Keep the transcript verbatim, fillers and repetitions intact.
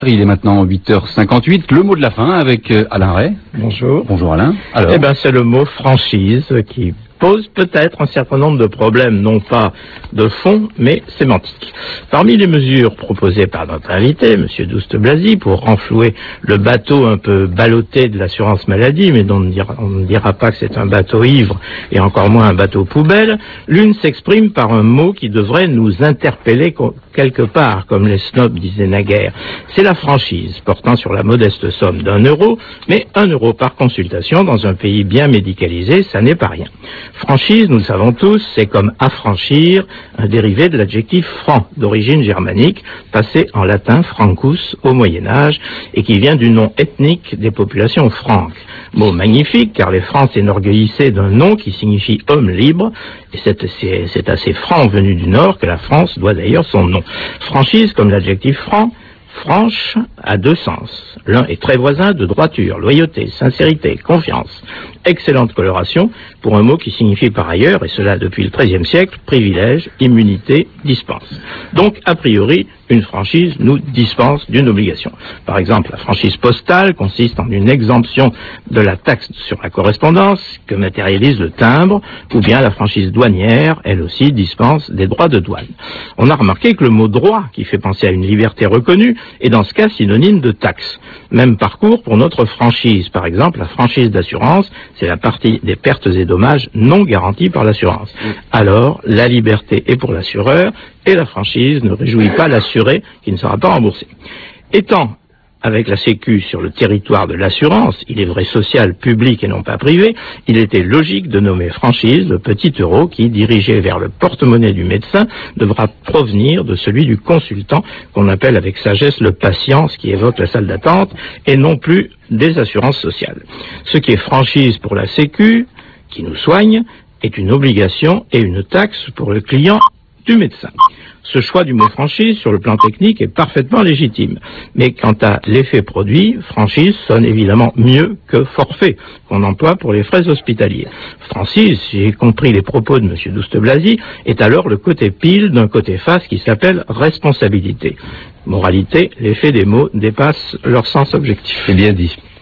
Il est maintenant huit heures cinquante-huit, le mot de la fin avec Alain Ray. Bonjour. Bonjour Alain. Alors. Eh bien c'est le mot franchise qui pose peut-être un certain nombre de problèmes, non pas de fond, mais sémantiques. Parmi les mesures proposées par notre invité, M. Douste-Blazy, pour renflouer le bateau un peu ballotté de l'assurance maladie, mais dont on ne dira, on ne dira pas que c'est un bateau ivre et encore moins un bateau poubelle, l'une s'exprime par un mot qui devrait nous interpeller quelque part, comme les snobs disaient naguère. C'est la franchise, portant sur la modeste somme d'un euro, mais un euro par consultation dans un pays bien médicalisé, ça n'est pas rien. Franchise, nous le savons tous, c'est comme affranchir, un dérivé de l'adjectif franc, d'origine germanique, passé en latin francus au Moyen-Âge, et qui vient du nom ethnique des populations franques. Mot magnifique, car les Francs s'enorgueillissaient d'un nom qui signifie homme libre, et c'est assez franc venu du Nord que la France doit d'ailleurs son nom. Franchise, comme l'adjectif franc, franche a deux sens. L'un est très voisin de droiture, loyauté, sincérité, confiance. Excellente coloration pour un mot qui signifie par ailleurs, et cela depuis le treizième siècle, privilège, immunité, dispense. Donc, a priori, une franchise nous dispense d'une obligation. Par exemple, la franchise postale consiste en une exemption de la taxe sur la correspondance que matérialise le timbre, ou bien la franchise douanière, elle aussi, dispense des droits de douane. On a remarqué que le mot droit, qui fait penser à une liberté reconnue, est dans ce cas synonyme de taxe. Même parcours pour notre franchise. Par exemple, la franchise d'assurance, c'est la partie des pertes et dommages non garanties par l'assurance. Alors, la liberté est pour l'assureur, et la franchise ne réjouit pas l'assuré qui ne sera pas remboursé. Étant avec la Sécu sur le territoire de l'assurance, il est vrai social, public et non pas privé, il était logique de nommer franchise le petit euro qui, dirigé vers le porte-monnaie du médecin, devra provenir de celui du consultant, qu'on appelle avec sagesse le patient, ce qui évoque la salle d'attente, et non plus des assurances sociales. Ce qui est franchise pour la Sécu, qui nous soigne, est une obligation et une taxe pour le client du médecin. Ce choix du mot franchise sur le plan technique est parfaitement légitime. Mais quant à l'effet produit, franchise sonne évidemment mieux que forfait qu'on emploie pour les frais hospitaliers. Franchise, si j'ai compris les propos de M. Douste-Blazy, est alors le côté pile d'un côté face qui s'appelle responsabilité. Moralité, l'effet des mots dépasse leur sens objectif. C'est bien dit.